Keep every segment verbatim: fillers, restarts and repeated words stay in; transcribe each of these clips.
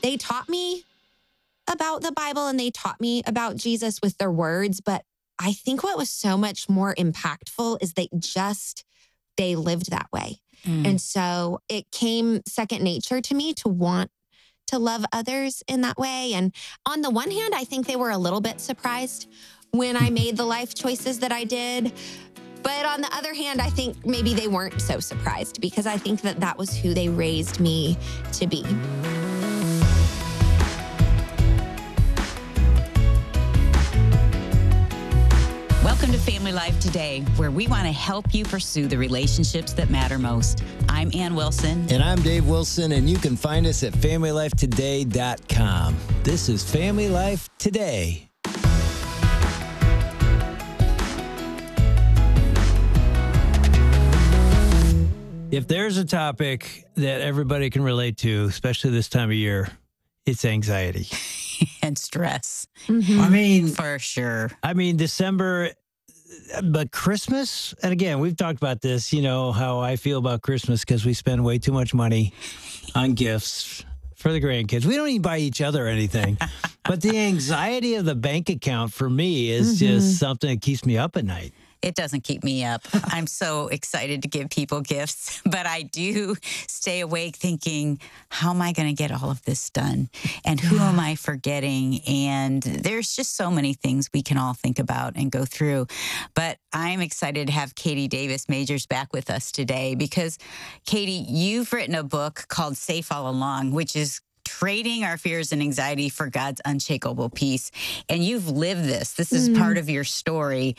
they taught me about the Bible and they taught me about Jesus with their words. But I think what was so much more impactful is they just, they lived that way. Mm. And so it came second nature to me to want to love others in that way. And on the one hand, I think they were a little bit surprised when I made the life choices that I did. But on the other hand, I think maybe they weren't so surprised because I think that that was who they raised me to be. Welcome to Family Life Today, where we want to help you pursue the relationships that matter most. I'm Ann Wilson. And I'm Dave Wilson, and you can find us at family life today dot com. This is Family Life Today. If there's a topic that everybody can relate to, especially this time of year, it's anxiety. And stress. Mm-hmm. I mean, for sure. I mean, December, but Christmas, and again, we've talked about this, you know, how I feel about Christmas because we spend way too much money on gifts for the grandkids. We don't even buy each other anything. But the anxiety of the bank account for me is mm-hmm. just something that keeps me up at night. It doesn't keep me up. I'm so excited to give people gifts, but I do stay awake thinking, how am I going to get all of this done? And who yeah. am I forgetting? And there's just so many things we can all think about and go through. But I'm excited to have Katie Davis Majors back with us today because, Katie, you've written a book called Safe All Along, which is trading our fears and anxiety for God's unshakable peace. And you've lived this. This is mm-hmm. part of your story.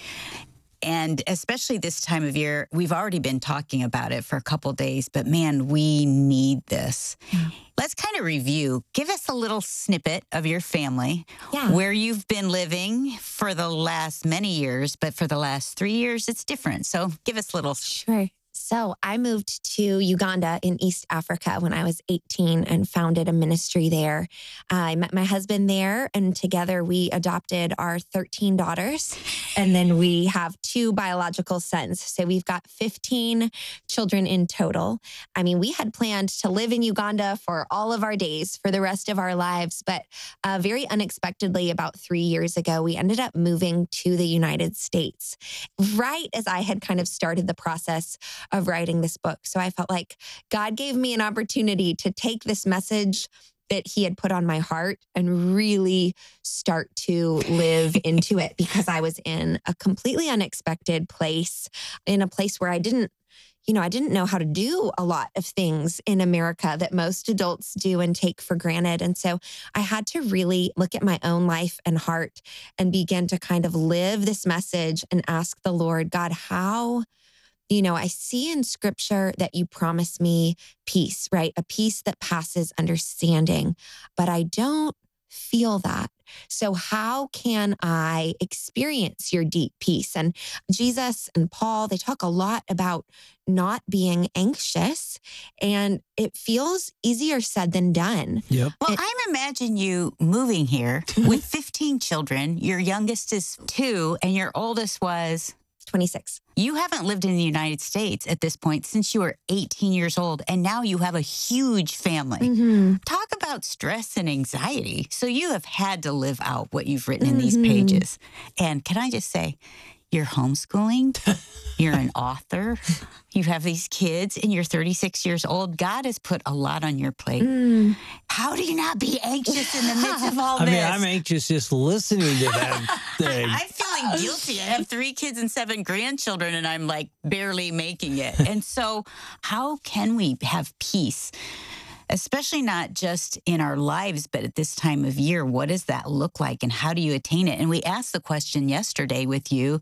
And especially this time of year, we've already been talking about it for a couple days, but man, we need this. Yeah. Let's kind of review. Give us a little snippet of your family, yeah. where you've been living for the last many years, but for the last three years, it's different. So give us a little. Sure. So I moved to Uganda in East Africa when I was eighteen and founded a ministry there. I met my husband there, and together we adopted our thirteen daughters. And then we have two biological sons. So we've got fifteen children in total. I mean, we had planned to live in Uganda for all of our days, for the rest of our lives. But uh, very unexpectedly, about three years ago, we ended up moving to the United States, right as I had kind of started the process of writing this book. So I felt like God gave me an opportunity to take this message that he had put on my heart and really start to live into it because I was in a completely unexpected place, in a place where I didn't, you know, I didn't know how to do a lot of things in America that most adults do and take for granted. And so I had to really look at my own life and heart and begin to kind of live this message and ask the Lord, God, how You know, I see in scripture that you promise me peace, right? A peace that passes understanding, but I don't feel that. So how can I experience your deep peace? And Jesus and Paul, they talk a lot about not being anxious, and it feels easier said than done. Yep. Well, it, I'm imagine you moving here with fifteen children. Your youngest is two, and your oldest was twenty-six. You haven't lived in the United States at this point since you were eighteen years old, and now you have a huge family. Mm-hmm. Talk about stress and anxiety. So you have had to live out what you've written in mm-hmm. these pages. And can I just say, you're homeschooling, you're an author, you have these kids, and you're thirty-six years old. God has put a lot on your plate. Mm. How do you not be anxious in the midst of all I this? I mean, I'm anxious just listening to that thing. I'm feeling guilty. I have three kids and seven grandchildren, and I'm like barely making it. And so how can we have peace? Especially not just in our lives, but at this time of year, what does that look like and how do you attain it? And we asked the question yesterday with you.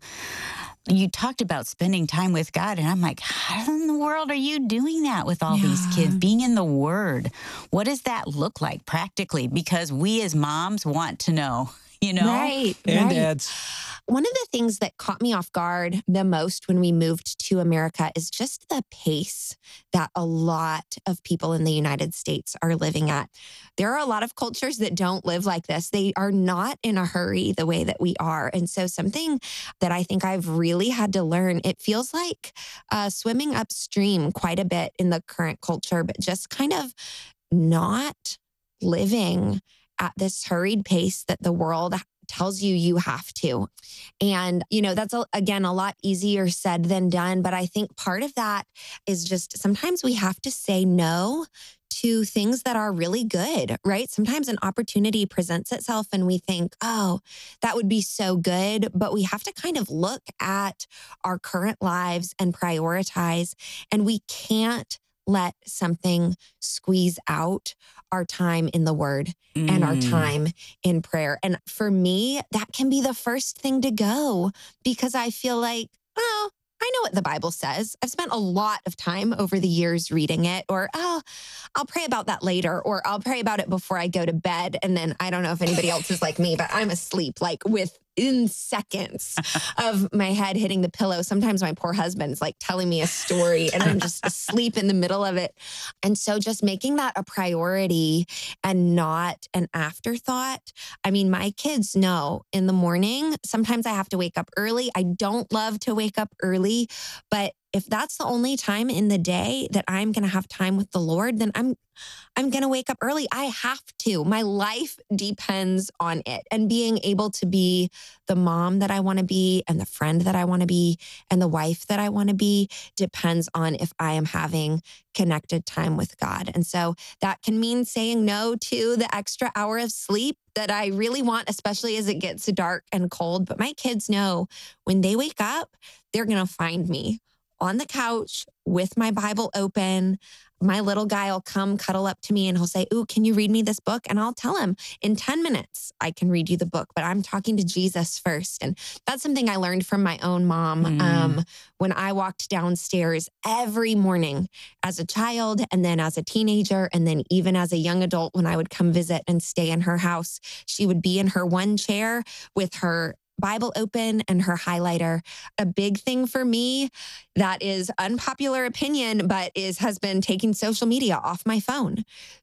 You talked about spending time with God, and I'm like, how in the world are you doing that with all yeah. these kids? Being in the Word, what does that look like practically? Because we as moms want to know, you know? Right, and right. dads. One of the things that caught me off guard the most when we moved to America is just the pace that a lot of people in the United States are living at. There are a lot of cultures that don't live like this. They are not in a hurry the way that we are. And so something that I think I've really had to learn, it feels like uh, swimming upstream quite a bit in the current culture, but just kind of not living at this hurried pace that the world tells you you have to. And, you know, that's, a, again, a lot easier said than done. But I think part of that is just sometimes we have to say no to things that are really good, right? Sometimes an opportunity presents itself and we think, oh, that would be so good. But we have to kind of look at our current lives and prioritize. And we can't let something squeeze out our time in the word mm. and our time in prayer. And for me, that can be the first thing to go because I feel like, oh, I know what the Bible says. I've spent a lot of time over the years reading it, or, oh, I'll pray about that later, or I'll pray about it before I go to bed. And then I don't know if anybody else is like me, but I'm asleep like within seconds of my head hitting the pillow. Sometimes my poor husband's like telling me a story and I'm just asleep in the middle of it. And so just making that a priority and not an afterthought. I mean, my kids know in the morning, sometimes I have to wake up early. I don't love to wake up early, but if that's the only time in the day that I'm going to have time with the Lord, then I'm I'm going to wake up early. I have to. My life depends on it. And being able to be the mom that I want to be and the friend that I want to be and the wife that I want to be depends on if I am having connected time with God. And so that can mean saying no to the extra hour of sleep that I really want, especially as it gets dark and cold. But my kids know when they wake up, they're going to find me on the couch with my Bible open. My little guy will come cuddle up to me and he'll say, ooh, can you read me this book? And I'll tell him in ten minutes, I can read you the book, but I'm talking to Jesus first. And that's something I learned from my own mom. Mm. Um, when I walked downstairs every morning as a child and then as a teenager, and then even as a young adult, when I would come visit and stay in her house, she would be in her one chair with her Bible open and her highlighter. A big thing for me that is unpopular opinion, but is has been taking social media off my phone,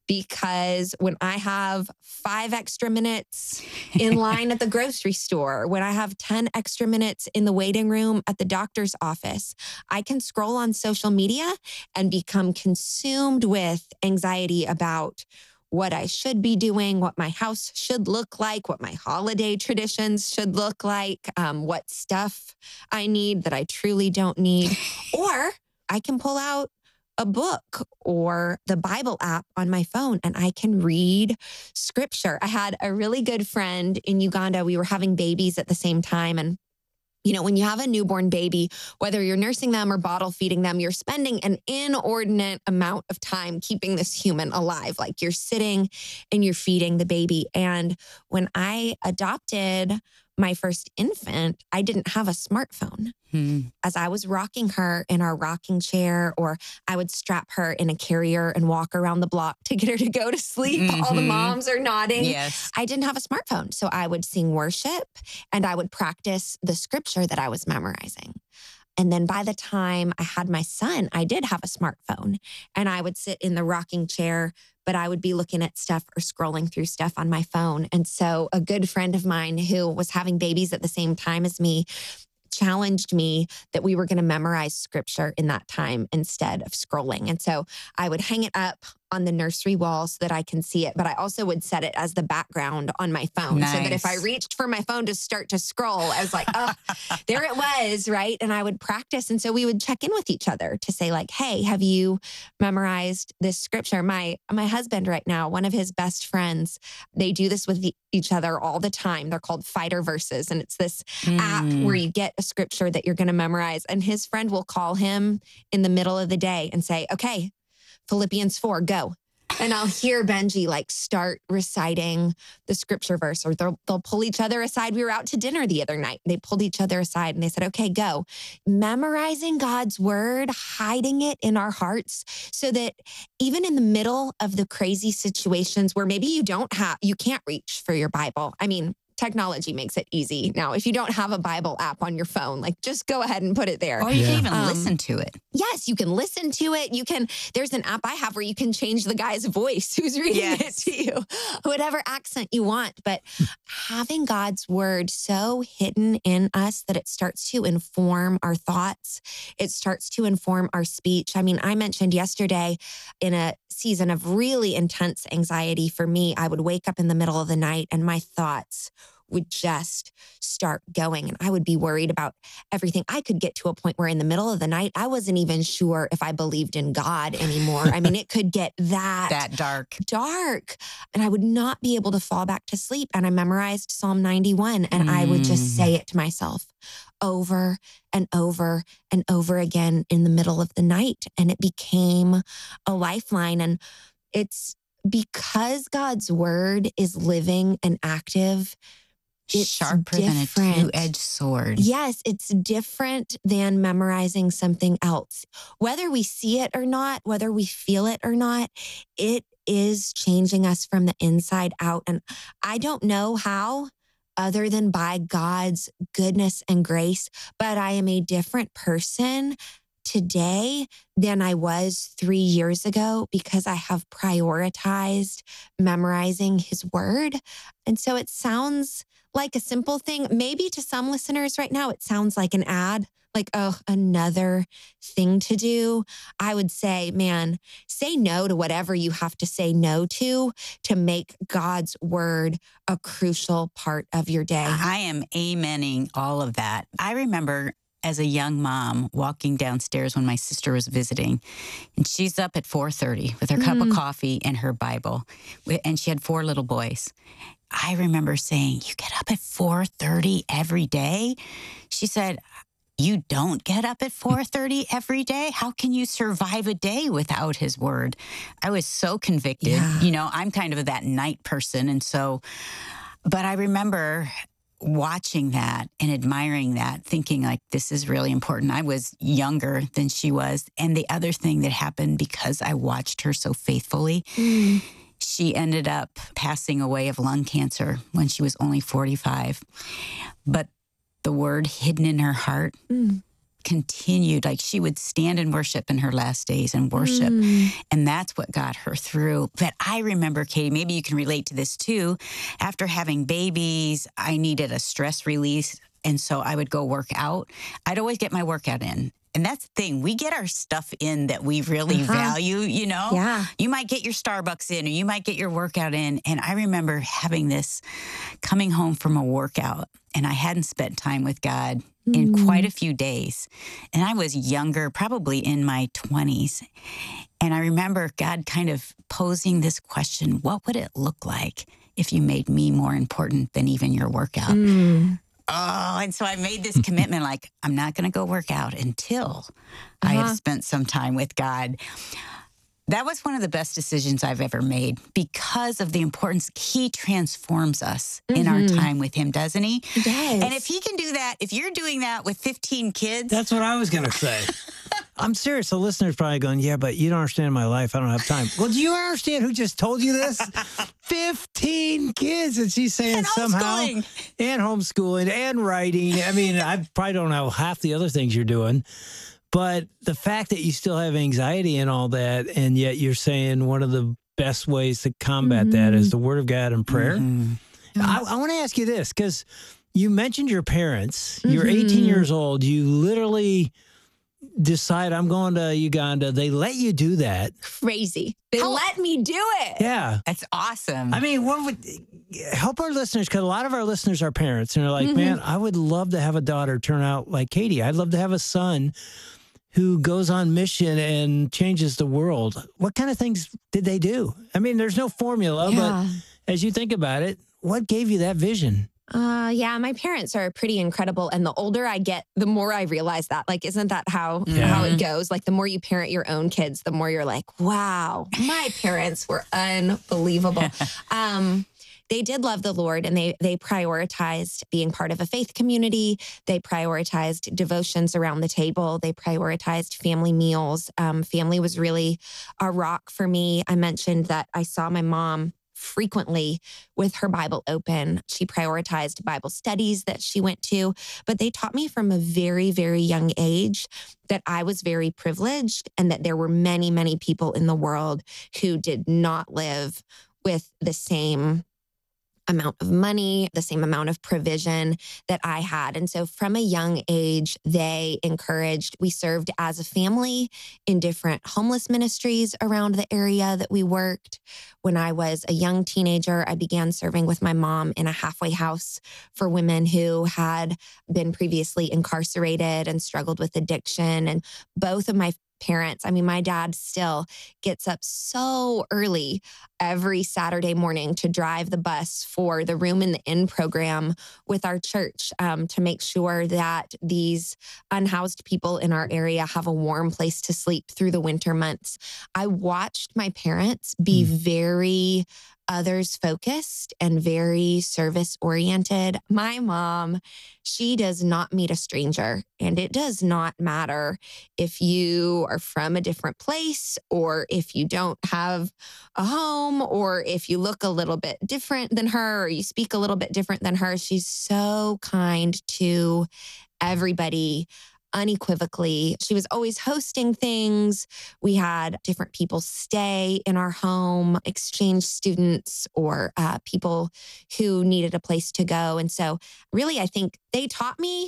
because when I have five extra minutes in line at the grocery store, when I have ten extra minutes in the waiting room at the doctor's office, I can scroll on social media and become consumed with anxiety about what I should be doing, what my house should look like, what my holiday traditions should look like, um, what stuff I need that I truly don't need. Or I can pull out a book or the Bible app on my phone and I can read scripture. I had a really good friend in Uganda. We were having babies at the same time, and you know, when you have a newborn baby, whether you're nursing them or bottle feeding them, you're spending an inordinate amount of time keeping this human alive. Like you're sitting and you're feeding the baby. And when I adopted my first infant, I didn't have a smartphone. Hmm. As I was rocking her in our rocking chair, or I would strap her in a carrier and walk around the block to get her to go to sleep. Mm-hmm. All the moms are nodding. Yes. I didn't have a smartphone. So I would sing worship and I would practice the scripture that I was memorizing. And then by the time I had my son, I did have a smartphone and I would sit in the rocking chair, but I would be looking at stuff or scrolling through stuff on my phone. And so a good friend of mine who was having babies at the same time as me challenged me that we were going to memorize scripture in that time instead of scrolling. And so I would hang it up on the nursery wall so that I can see it. But I also would set it as the background on my phone. Nice. So that if I reached for my phone to start to scroll, I was like, oh, there it was, right? And I would practice. And so we would check in with each other to say like, hey, have you memorized this scripture? My, my husband right now, one of his best friends, they do this with the, each other all the time. They're called Fighter Verses. And it's this mm. app where you get a scripture that you're going to memorize. And his friend will call him in the middle of the day and say, okay, Philippians four, go. And I'll hear Benji like start reciting the scripture verse, or they'll, they'll pull each other aside. We were out to dinner the other night. They pulled each other aside and they said, okay, go. Memorizing God's word, hiding it in our hearts so that even in the middle of the crazy situations where maybe you don't have, you can't reach for your Bible. I mean, technology makes it easy now. If you don't have a Bible app on your phone, like just go ahead and put it there. Or you Yeah. can even Um, listen to it. Yes, you can listen to it. You can, there's an app I have where you can change the guy's voice who's reading Yes. it to you, whatever accent you want. But having God's word so hidden in us that it starts to inform our thoughts, it starts to inform our speech. I mean, I mentioned yesterday in a season of really intense anxiety for me, I would wake up in the middle of the night and my thoughts would just start going. And I would be worried about everything. I could get to a point where in the middle of the night, I wasn't even sure if I believed in God anymore. I mean, it could get that, That dark. dark. And I would not be able to fall back to sleep. And I memorized Psalm ninety-one and I would just say it to myself over and over and over again in the middle of the night. And it became a lifeline. And it's because God's word is living and active. It's Sharper than a different. two-edged sword. Yes, it's different than memorizing something else. Whether we see it or not, whether we feel it or not, it is changing us from the inside out. And I don't know how, other than by God's goodness and grace, but I am a different person today than I was three years ago because I have prioritized memorizing his word. And so it sounds like a simple thing. Maybe to some listeners right now, it sounds like an ad, like, oh, another thing to do. I would say, man, say no to whatever you have to say no to to make God's word a crucial part of your day. I am amening all of that. I remember as a young mom walking downstairs when my sister was visiting, and she's up at four thirty with her cup of coffee and her Bible, and she had four little boys. I remember saying, you get up at four thirty every day? She said, you don't get up at four thirty every day? How can you survive a day without his word? I was so convicted. Yeah. You know, I'm kind of that night person. And so, but I remember watching that and admiring that, thinking like, this is really important. I was younger than she was. And the other thing that happened because I watched her so faithfully, Mm. she ended up passing away of lung cancer when she was only forty-five. But the word hidden in her heart Mm. continued. Like she would stand and worship in her last days and worship. Mm. And that's what got her through. But I remember, Katie, maybe you can relate to this too. After having babies, I needed a stress release. And so I would go work out. I'd always get my workout in. And that's the thing. We get our stuff in that we really Uh-huh. value, you know? Yeah. You might get your Starbucks in or you might get your workout in. And I remember having this coming home from a workout and I hadn't spent time with God in Mm. quite a few days. And I was younger, probably in my twenties. And I remember God kind of posing this question, what would it look like if you made me more important than even your workout? Mm. Oh, and so I made this commitment, like, I'm not going to go work out until I Uh-huh. have spent some time with God. That was one of the best decisions I've ever made because of the importance. He transforms us in our Mhm. time with him, doesn't he? He does. And if he can do that, if you're doing that with fifteen kids, That's what I was going to say. I'm serious. The listener's probably going, yeah, but you don't understand my life. I don't have time. Well, do you understand who just told you this? fifteen kids. And she's saying And somehow. homeschooling. And homeschooling and writing. I mean, I probably don't know half the other things you're doing. But the fact that you still have anxiety and all that, and yet you're saying one of the best ways to combat that is the word of God and prayer. Mhm. I, I want to ask you this, because you mentioned your parents. You're eighteen years old. You literally decide, I'm going to Uganda. They let you do that. Crazy. They How- let me do it. Yeah. That's awesome. I mean, what would help our listeners? Because a lot of our listeners are parents, and they're like, man, I would love to have a daughter turn out like Katie. I'd love to have a son who goes on mission and changes the world. What kind of things did they do? I mean, there's no formula, Yeah. but as you think about it, what gave you that vision? Uh, yeah, my parents are pretty incredible. And the older I get, the more I realize that. Like, isn't that how, Yeah. how it goes? Like, the more you parent your own kids, the more you're like, wow, my parents were unbelievable. um, they did love the Lord and they they prioritized being part of a faith community. They prioritized devotions around the table. They prioritized family meals. Um, family was really a rock for me. I mentioned that I saw my mom frequently with her Bible open. She prioritized Bible studies that she went to, but they taught me from a very, very young age that I was very privileged and that there were many, many people in the world who did not live with the same amount of money, the same amount of provision that I had. And so from a young age, they encouraged, we served as a family in different homeless ministries around the area that we worked. When I was a young teenager, I began serving with my mom in a halfway house for women who had been previously incarcerated and struggled with addiction. And both of my parents, I mean, my dad still gets up so early every Saturday morning to drive the bus for the Room in the Inn program with our church um, to make sure that these unhoused people in our area have a warm place to sleep through the winter months. I watched my parents be mm. very others focused and very service oriented. My mom, she does not meet a stranger, and it does not matter if you are from a different place or if you don't have a home or if you look a little bit different than her or you speak a little bit different than her. She's so kind to everybody. Unequivocally. She was always hosting things. We had different people stay in our home, exchange students or uh, people who needed a place to go. And so really, I think they taught me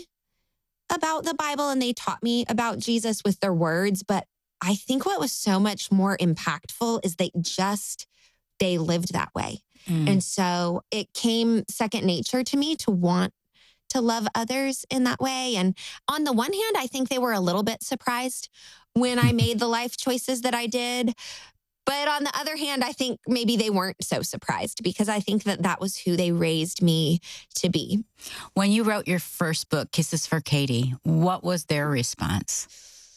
about the Bible and they taught me about Jesus with their words. But I think what was so much more impactful is they just, they lived that way. Mm. And so it came second nature to me to want to love others in that way. And on the one hand, I think they were a little bit surprised when I made the life choices that I did. But on the other hand, I think maybe they weren't so surprised because I think that that was who they raised me to be. When you wrote your first book, Kisses for Katie, what was their response?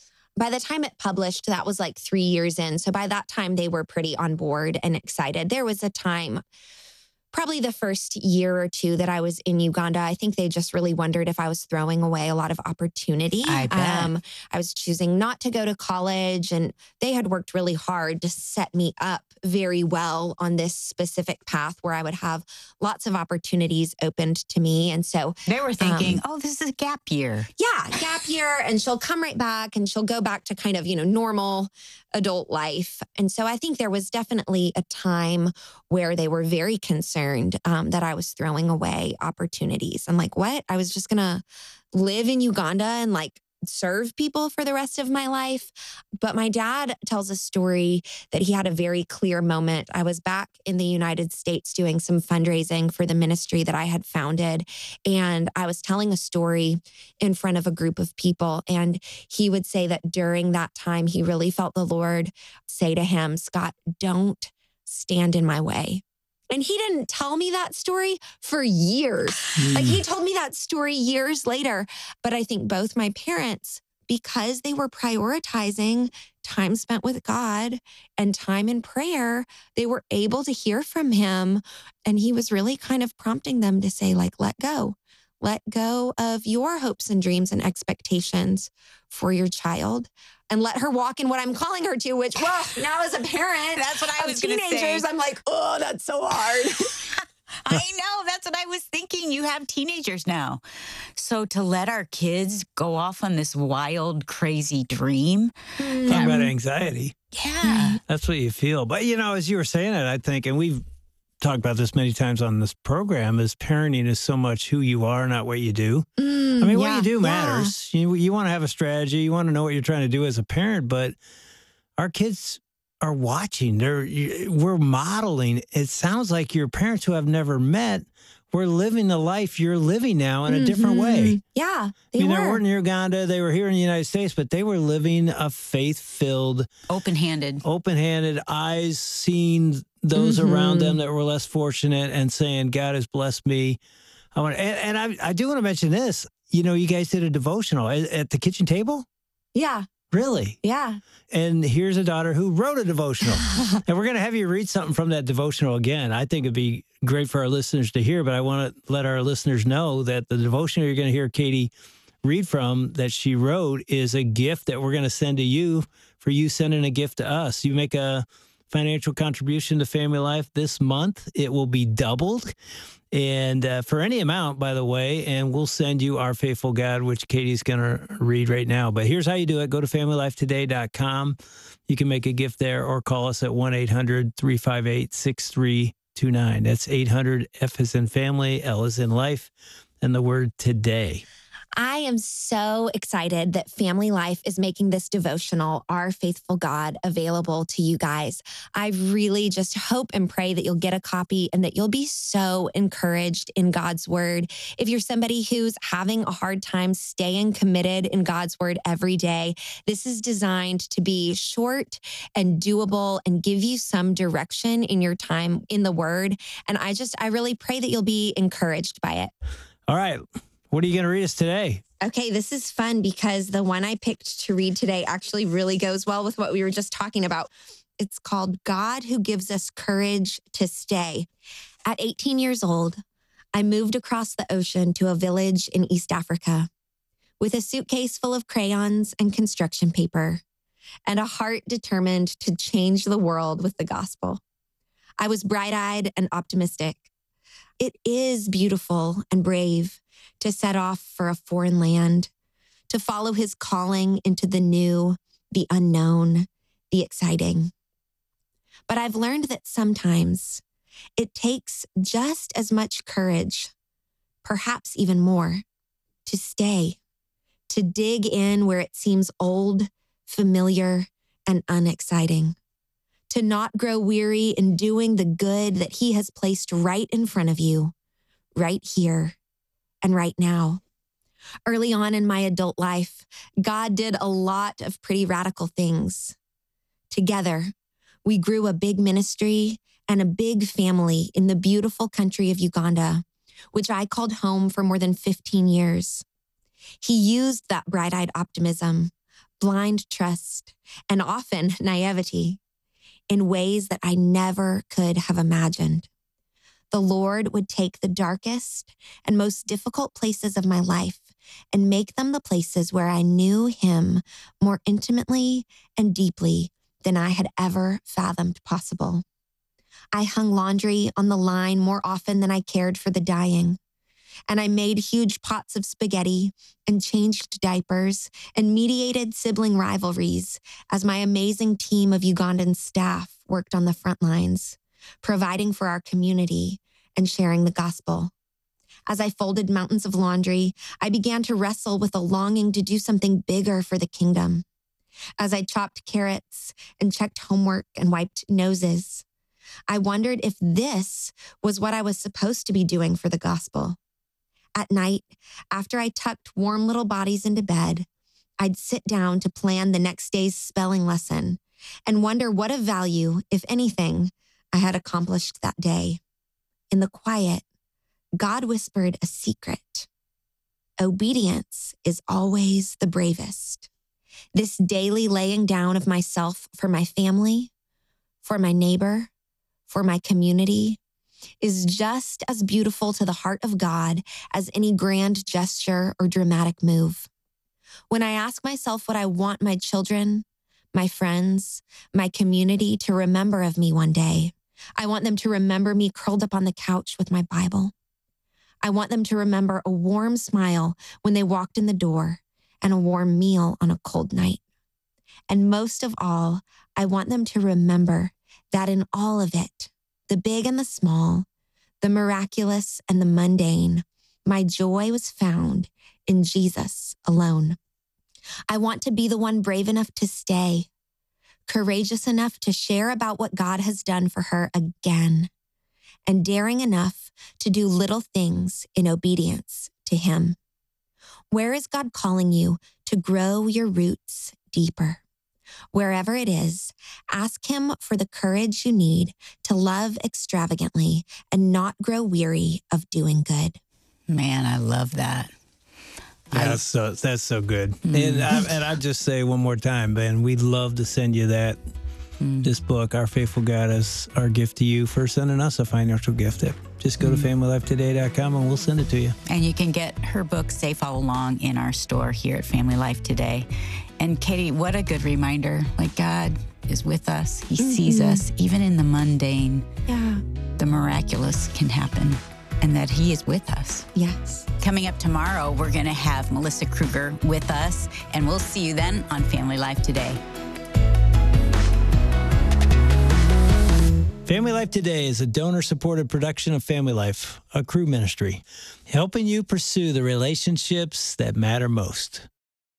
By the time it published, that was like three years in. So by that time, they were pretty on board and excited. There was a time, probably the first year or two that I was in Uganda, I think they just really wondered if I was throwing away a lot of opportunity. I bet. Um, I was choosing not to go to college, and they had worked really hard to set me up very well on this specific path where I would have lots of opportunities opened to me. And so they were thinking, um, oh, this is a gap year. Yeah, gap year. And she'll come right back and she'll go back to kind of, you know, normal adult life. And so I think there was definitely a time where they were very concerned um, that I was throwing away opportunities. I'm like, what? I was just going to live in Uganda and like serve people for the rest of my life. But my dad tells a story that he had a very clear moment. I was back in the United States doing some fundraising for the ministry that I had founded. And I was telling a story in front of a group of people. And he would say that during that time, he really felt the Lord say to him, Scott, don't stand in my way. And he didn't tell me that story for years. Mm. Like he told me that story years later. But I think both my parents, because they were prioritizing time spent with God and time in prayer, they were able to hear from him. And he was really kind of prompting them to say, like, let go. Let go of your hopes and dreams and expectations for your child and let her walk in what I'm calling her to, which, well, now as a parent that's what I was going to say. Teenagers, I'm like, oh, that's so hard. I know. That's what I was thinking. You have teenagers now. So to let our kids go off on this wild, crazy dream. Talking about anxiety. Yeah. That's what you feel. But, you know, as you were saying it, I think, and we've talked about this many times on this program, is parenting is so much who you are, not what you do. Mm, I mean, yeah, what you do yeah. matters. You, you want to have a strategy. You want to know what you're trying to do as a parent, but our kids are watching. They're we're modeling. It sounds like your parents who have never met were living the life you're living now in a mm-hmm. different way. Yeah, they I mean, were. They weren't in Uganda. They were here in the United States, but they were living a faith-filled, open-handed, open-handed, eyes seeing those mm-hmm. around them that were less fortunate and saying, God has blessed me. I want, and, and I, I do want to mention this. You know, you guys did a devotional at, at the kitchen table? Yeah. Really? Yeah. And here's a daughter who wrote a devotional. And we're going to have you read something from that devotional again. I think it'd be great for our listeners to hear, but I want to let our listeners know that the devotional you're going to hear Katie read from that she wrote is a gift that we're going to send to you for you sending a gift to us. You make a financial contribution to Family Life this month. It will be doubled. And uh, for any amount, by the way, and we'll send you Our Faithful God, which Katie's going to read right now. But here's how you do it. Go to family life today dot com. You can make a gift there or call us at one eight hundred three five eight six three two nine. That's eight hundred F as in family, L as in life, and the word today. I am so excited that Family Life is making this devotional, Our Faithful God, available to you guys. I really just hope and pray that you'll get a copy and that you'll be so encouraged in God's word. If you're somebody who's having a hard time staying committed in God's word every day, this is designed to be short and doable and give you some direction in your time in the word. And I just, I really pray that you'll be encouraged by it. All right. What are you going to read us today? Okay, this is fun because the one I picked to read today actually really goes well with what we were just talking about. It's called God Who Gives Us Courage to Stay. At eighteen years old, I moved across the ocean to a village in East Africa with a suitcase full of crayons and construction paper and a heart determined to change the world with the gospel. I was bright-eyed and optimistic. It is beautiful and brave to set off for a foreign land, to follow his calling into the new, the unknown, the exciting. But I've learned that sometimes it takes just as much courage, perhaps even more, to stay, to dig in where it seems old, familiar, and unexciting, to not grow weary in doing the good that he has placed right in front of you, right here and right now. Early on in my adult life, God did a lot of pretty radical things. Together, we grew a big ministry and a big family in the beautiful country of Uganda, which I called home for more than fifteen years. He used that bright-eyed optimism, blind trust, and often naivety in ways that I never could have imagined. The Lord would take the darkest and most difficult places of my life and make them the places where I knew him more intimately and deeply than I had ever fathomed possible. I hung laundry on the line more often than I cared for the dying. And I made huge pots of spaghetti and changed diapers and mediated sibling rivalries as my amazing team of Ugandan staff worked on the front lines, providing for our community and sharing the gospel. As I folded mountains of laundry, I began to wrestle with a longing to do something bigger for the kingdom. As I chopped carrots and checked homework and wiped noses, I wondered if this was what I was supposed to be doing for the gospel. At night, after I tucked warm little bodies into bed, I'd sit down to plan the next day's spelling lesson and wonder what of value, if anything, I had accomplished that day. In the quiet, God whispered a secret. Obedience is always the bravest. This daily laying down of myself for my family, for my neighbor, for my community, is just as beautiful to the heart of God as any grand gesture or dramatic move. When I ask myself what I want my children, my friends, my community to remember of me one day, I want them to remember me curled up on the couch with my Bible. I want them to remember a warm smile when they walked in the door and a warm meal on a cold night. And most of all, I want them to remember that in all of it, the big and the small, the miraculous and the mundane, my joy was found in Jesus alone. I want to be the one brave enough to stay, courageous enough to share about what God has done for her again, and daring enough to do little things in obedience to him. Where is God calling you to grow your roots deeper? Wherever it is, ask him for the courage you need to love extravagantly and not grow weary of doing good. Man, I love that. Yeah, I, that's so that's so good. Mm. And I, and I just say one more time, Ben, we'd love to send you that mm. this book, Our Faithful God, is our gift to you for sending us a financial gift. Just go mm. to family life today dot com and we'll send it to you. And you can get her book, Safe All Along, in our store here at Family Life Today. And Katie, what a good reminder. Like, God is with us. He mm-hmm. sees us. Even in the mundane, yeah, the miraculous can happen, and that He is with us. Yes. Coming up tomorrow, we're going to have Melissa Kruger with us, and we'll see you then on Family Life Today. Family Life Today is a donor-supported production of Family Life, a Cru ministry, helping you pursue the relationships that matter most.